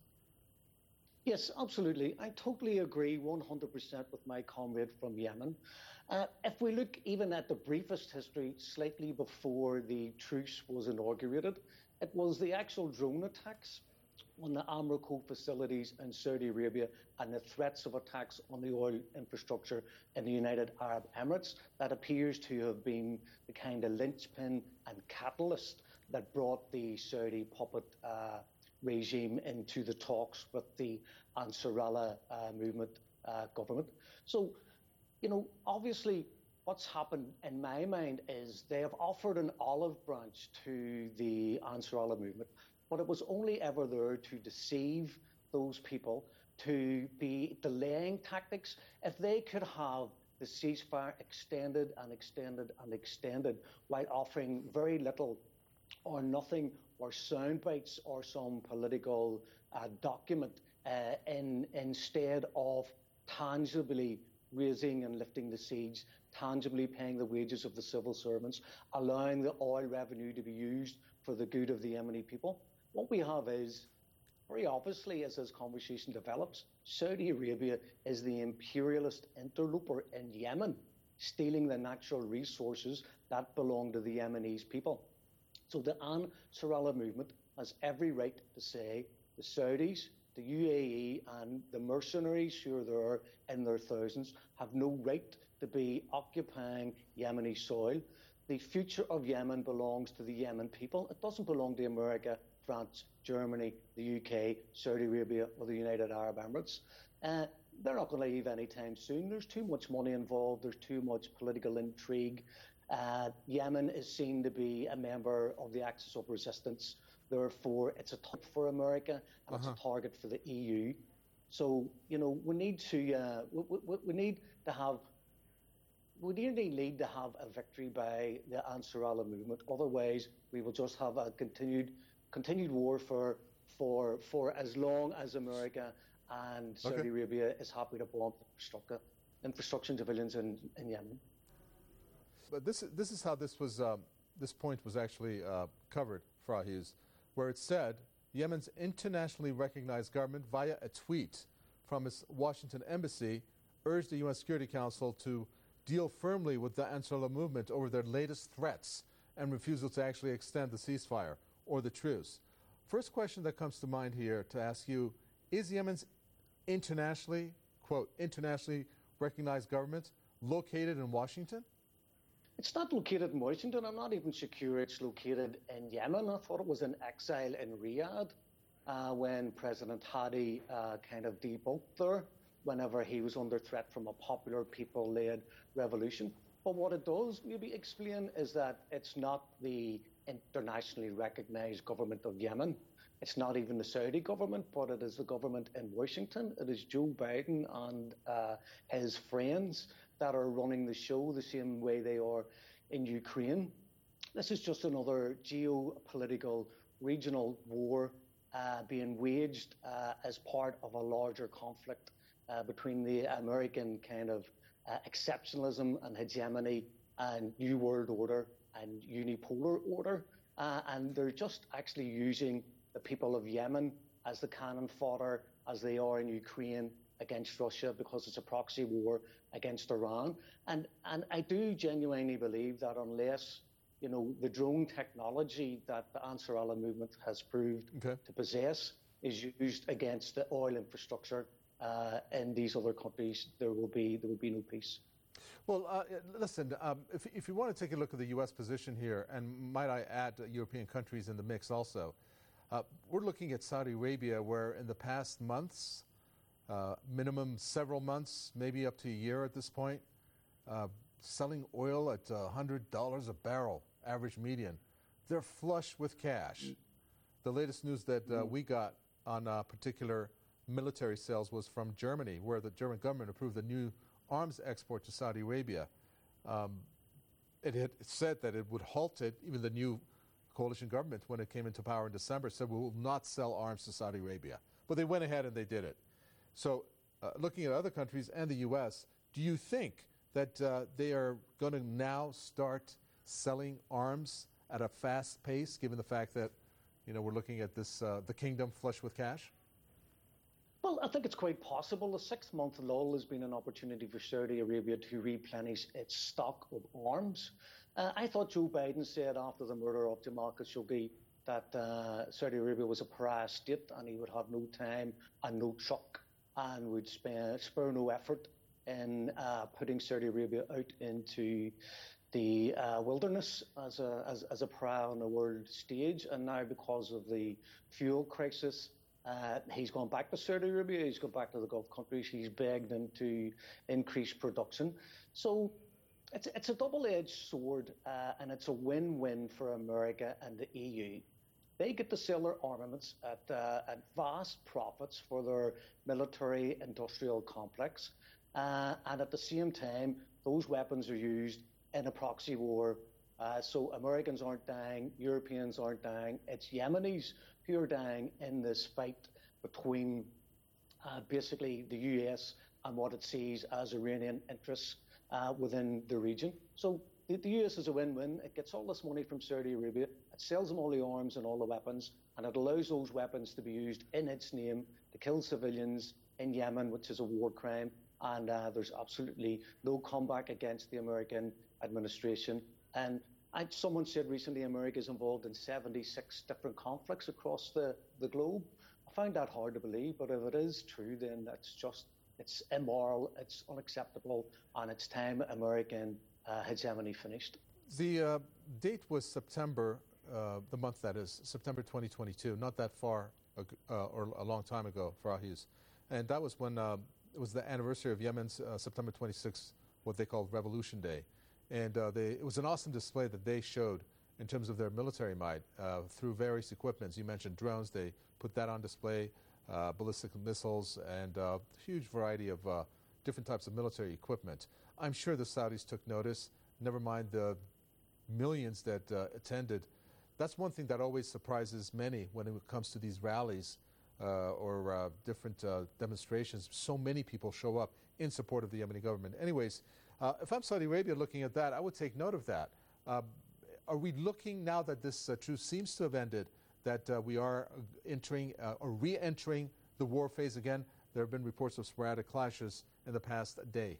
Yes, absolutely. I totally agree one hundred percent with my comrade from Yemen. Uh, if we look even at the briefest history, slightly before the truce was inaugurated, it was the actual drone attacks on the Aramco facilities in Saudi Arabia and the threats of attacks on the oil infrastructure in the United Arab Emirates that appears to have been the kind of linchpin and catalyst that brought the Saudi puppet uh, regime into the talks with the Ansarullah uh, movement uh, government. So, you know, obviously what's happened in my mind is they have offered an olive branch to the Ansarullah movement, but it was only ever there to deceive those people, to be delaying tactics. If they could have the ceasefire extended and extended and extended while offering very little or nothing or sound bites or some political uh, document uh, in, instead of tangibly raising and lifting the siege, tangibly paying the wages of the civil servants, allowing the oil revenue to be used for the good of the Yemeni people. What we have is, very obviously, as this conversation develops, Saudi Arabia is the imperialist interloper in Yemen, stealing the natural resources that belong to the Yemenis people. So the Ansarullah movement has every right to say the Saudis, the U A E and the mercenaries who are there in their thousands have no right to be occupying Yemeni soil. The future of Yemen belongs to the Yemen people. It doesn't belong to America, France, Germany, the U K, Saudi Arabia or the United Arab Emirates. Uh, they're not going to leave anytime soon. There's too much money involved. There's too much political intrigue. Uh, Yemen is seen to be a member of the Axis of Resistance. Therefore, it's a target for America and uh-huh. it's a target for the E U. So, you know, we need to uh, we, we, we need to have we really need to have a victory by the Ansarullah movement. Otherwise, we will just have a continued continued war for for for as long as America and Saudi okay. Arabia is happy to bomb infrastructure, infrastructure civilians in, in Yemen. But this this is how this was um, this point was actually uh, covered, Frahis, where it said Yemen's internationally recognized government, via a tweet from its Washington embassy, urged the U N Security Council to deal firmly with the Ansarullah movement over their latest threats and refusal to actually extend the ceasefire or the truce. First question that comes to mind here to ask you, is Yemen's internationally, quote, internationally recognized government located in Washington? It's not located in Washington. I'm not even secure it's located in Yemen. I thought it was in exile in Riyadh uh, when President Hadi uh, kind of debunked there whenever he was under threat from a popular people-led revolution. But what it does maybe explain is that it's not the internationally recognized government of Yemen. It's not even the Saudi government, but it is the government in Washington. It is Joe Biden and uh, his friends that are running the show the same way they are in Ukraine. This is just another geopolitical regional war uh, being waged uh, as part of a larger conflict uh, between the American kind of uh, exceptionalism and hegemony and New World Order and unipolar order. Uh, and they're just actually using the people of Yemen as the cannon fodder as they are in Ukraine against Russia, because it's a proxy war against Iran. And and I do genuinely believe that unless, you know, the drone technology that the Ansarullah movement has proved okay. to possess is used against the oil infrastructure uh, in these other countries, there will be there will be no peace. Well, uh, listen, um, if, if you want to take a look at the U S position here, and might I add uh, European countries in the mix also, uh, we're looking at Saudi Arabia, where in the past months, uh, minimum several months, maybe up to a year at this point, uh, selling oil at uh, one hundred dollars a barrel, average median. They're flush with cash. Mm. The latest news that uh, mm. we got on uh, particular military sales was from Germany, where the German government approved a new arms export to Saudi Arabia. Um, it had said that it would halt it. Even the new coalition government, when it came into power in December, said we will not sell arms to Saudi Arabia. But they went ahead and they did it. So uh, looking at other countries and the U S, do you think that uh, they are going to now start selling arms at a fast pace, given the fact that, you know, we're looking at this, uh, the kingdom flush with cash? Well, I think it's quite possible. The six-month lull has been an opportunity for Saudi Arabia to replenish its stock of arms. Uh, I thought Joe Biden said after the murder of Jamal Khashoggi that uh, Saudi Arabia was a pariah state and he would have no time and no truck and would spare, spare no effort in uh, putting Saudi Arabia out into the uh, wilderness as a, as, as a pariah on the world stage. And now, because of the fuel crisis, uh, he's gone back to Saudi Arabia, he's gone back to the Gulf countries, he's begged them to increase production. So it's, it's a double-edged sword, uh, and it's a win-win for America and the E U. They get to sell their armaments at, uh, at vast profits for their military-industrial complex, uh, and at the same time, those weapons are used in a proxy war. Uh, so Americans aren't dying, Europeans aren't dying. It's Yemenis who are dying in this fight between uh, basically the U S and what it sees as Iranian interests uh, within the region. So the, the U S is a win-win. It gets all this money from Saudi Arabia, it sells them all the arms and all the weapons, and it allows those weapons to be used in its name to kill civilians in Yemen, which is a war crime. And uh, there's absolutely no comeback against the American administration. And I, someone said recently America is involved in seventy-six different conflicts across the, the globe. I find that hard to believe, but if it is true, then that's just, it's immoral, it's unacceptable, and it's time American uh, hegemony finished. The uh, date was September, uh, the month that is, September twenty twenty-two, not that far uh, or a long time ago for Ahiz. And that was when uh, it was the anniversary of Yemen's uh, September twenty-sixth, what they called Revolution Day. And uh, they, it was an awesome display that they showed in terms of their military might uh, through various equipments. You mentioned drones. They put that on display, uh, ballistic missiles, and a uh, huge variety of uh, different types of military equipment. I'm sure the Saudis took notice, never mind the millions that uh, attended. That's one thing that always surprises many when it comes to these rallies uh, or uh, different uh, demonstrations. So many people show up in support of the Yemeni government. Anyways, Uh, if I'm Saudi Arabia looking at that, I would take note of that. Uh, are we looking, now that this uh, truce seems to have ended, that uh, we are entering uh, or re-entering the war phase again? There have been reports of sporadic clashes in the past day.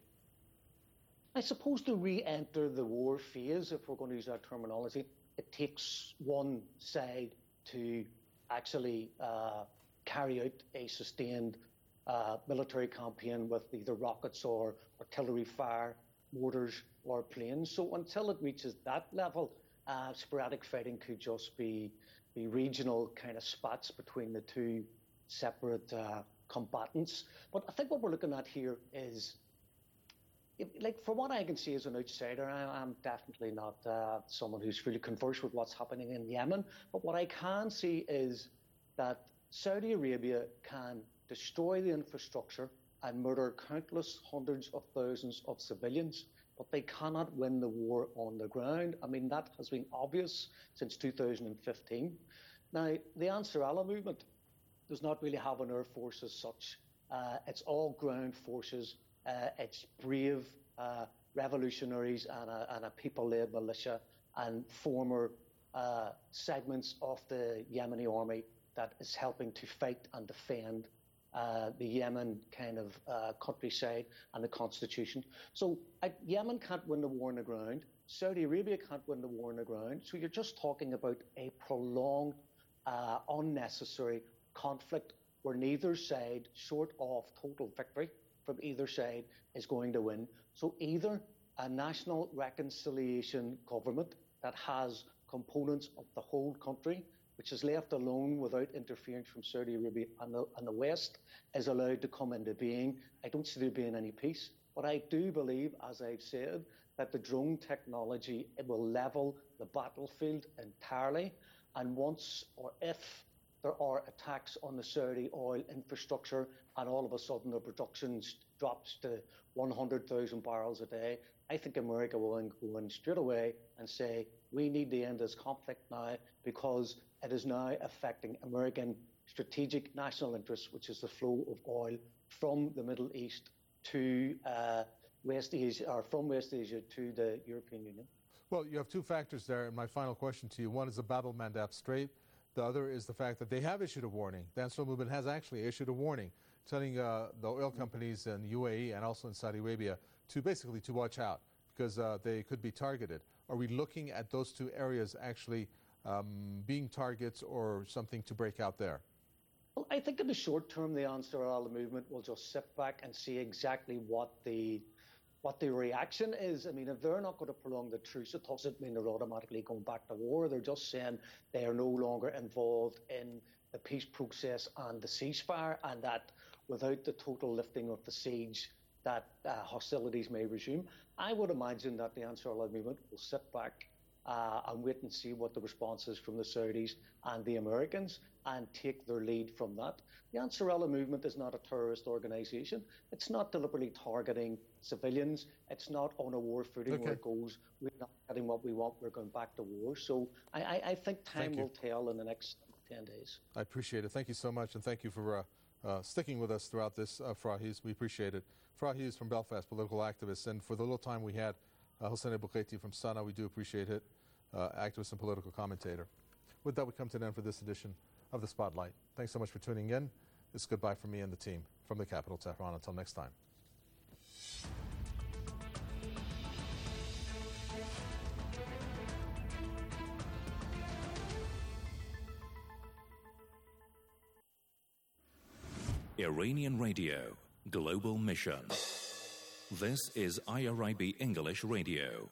I suppose to re-enter the war phase, if we're going to use that terminology, it takes one side to actually uh, carry out a sustained uh, military campaign with either rockets or artillery fire, mortars or planes. So until it reaches that level, uh, sporadic fighting could just be, be regional kind of spots between the two separate uh, combatants. But I think what we're looking at here is, if, like, from what I can see as an outsider, I, I'm definitely not uh, someone who's really conversed with what's happening in Yemen. But what I can see is that Saudi Arabia can destroy the infrastructure and murder countless hundreds of thousands of civilians, but they cannot win the war on the ground. I mean, that has been obvious since two thousand fifteen. Now, the Ansar Allah movement does not really have an air force as such. Uh, it's all ground forces. Uh, it's brave uh, revolutionaries and a, and a people-led militia and former uh, segments of the Yemeni army that is helping to fight and defend Uh, the Yemen kind of uh, countryside and the constitution. So uh, Yemen can't win the war on the ground. Saudi Arabia can't win the war on the ground. So you're just talking about a prolonged, uh, unnecessary conflict where neither side, short of total victory from either side, is going to win. So either a national reconciliation government that has components of the whole country which is left alone without interference from Saudi Arabia and the, and the West, is allowed to come into being, I don't see there being any peace. But I do believe, as I've said, that the drone technology, it will level the battlefield entirely. And once or if there are attacks on the Saudi oil infrastructure and all of a sudden the production drops to one hundred thousand barrels a day, I think America will go in straight away and say, we need to end this conflict now because it is now affecting American strategic national interests, which is the flow of oil from the Middle East to uh, West Asia, or from West Asia to the European Union. Well, you have two factors there, and my final question to you. One is the Bab el-Mandab Strait. The other is the fact that they have issued a warning. The Ansar movement has actually issued a warning telling uh, the oil companies in U A E and also in Saudi Arabia to basically to watch out because uh, they could be targeted. Are we looking at those two areas actually um, being targets or something to break out there? Well, I think in the short term, the Ansar Allah movement will just sit back and see exactly what the what the reaction is. I mean, if they're not going to prolong the truce, it doesn't mean they're automatically going back to war. They're just saying they are no longer involved in the peace process and the ceasefire, and that without the total lifting of the siege, that uh, hostilities may resume. I would imagine that the Ansar Allah movement will sit back uh, and wait and see what the response is from the Saudis and the Americans and take their lead from that. The Ansar Allah movement is not a terrorist organisation. It's not deliberately targeting civilians. It's not on a war footing Okay. where it goes, we're not getting what we want, we're going back to war. So I, I, I think time Thank you. will tell in the next ten days. I appreciate it. Thank you so much, and thank you for uh, uh, sticking with us throughout this, uh, Farah Hughes. We appreciate it. Farah Hughes from Belfast, political activist, and for the little time we had, uh, Hossein Abulkaiti from Sana, we do appreciate it, uh, activist and political commentator. With that, we come to an end for this edition of The Spotlight. Thanks so much for tuning in. It's goodbye from me and the team from the capital, Tehran. Until next time. Iranian Radio, Global Mission. This is I R I B English Radio.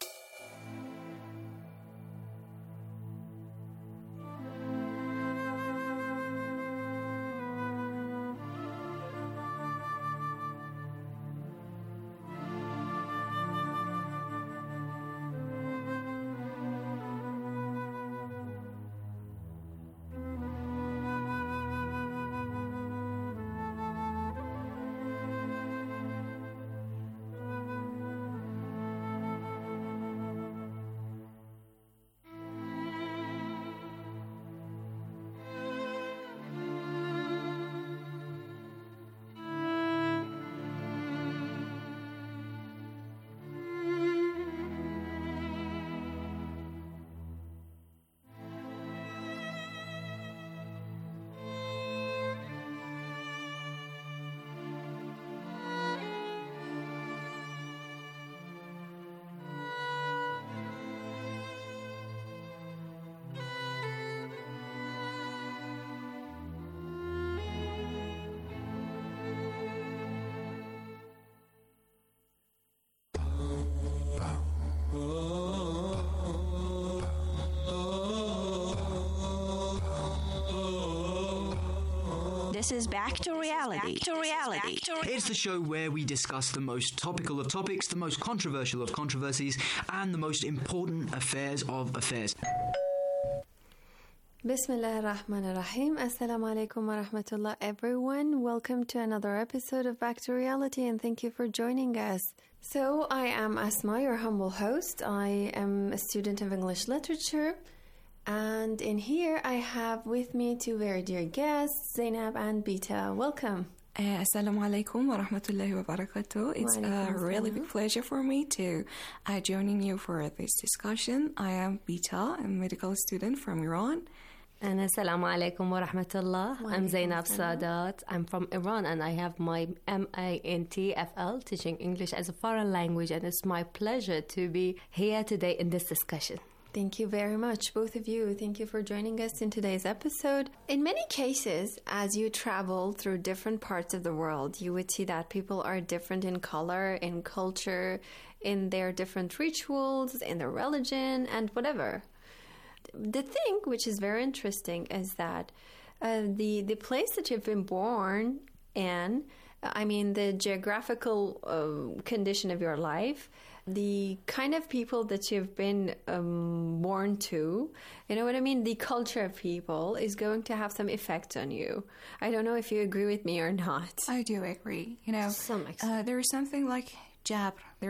This is Back to Reality. Back to Reality. It's the show where we discuss the most topical of topics, the most controversial of controversies, and the most important affairs of affairs. Bismillah ar-Rahman ar-Rahim. Assalamu alaikum wa rahmatullah, everyone. Welcome to another episode of Back to Reality, and thank you for joining us. So, I am Asma, your humble host. I am a student of English literature. And in here, I have with me two very dear guests, Zainab and Bita. Welcome. Uh, Assalamu alaikum wa rahmatullahi wa barakatuh. It's a really big pleasure for me to uh, joining you for this discussion. I am Bita, a medical student from Iran. And Assalamu alaikum wa rahmatullah. I'm Zainab Sadat. I'm from Iran and I have my M A N T F L, teaching English as a foreign language, and it's my pleasure to be here today in this discussion. Thank you very much, both of you. Thank you for joining us in today's episode. In many cases, as you travel through different parts of the world, you would see that people are different in color, in culture, in their different rituals, in their religion, and whatever. the thing which is very interesting is that uh, the the place that you've been born in, I mean, the geographical uh, condition of your life, the kind of people that you've been um, born to, you know what I mean? The culture of people is going to have some effect on you. I don't know if you agree with me or not. I do agree. You know, some uh, there is something like Jabr. There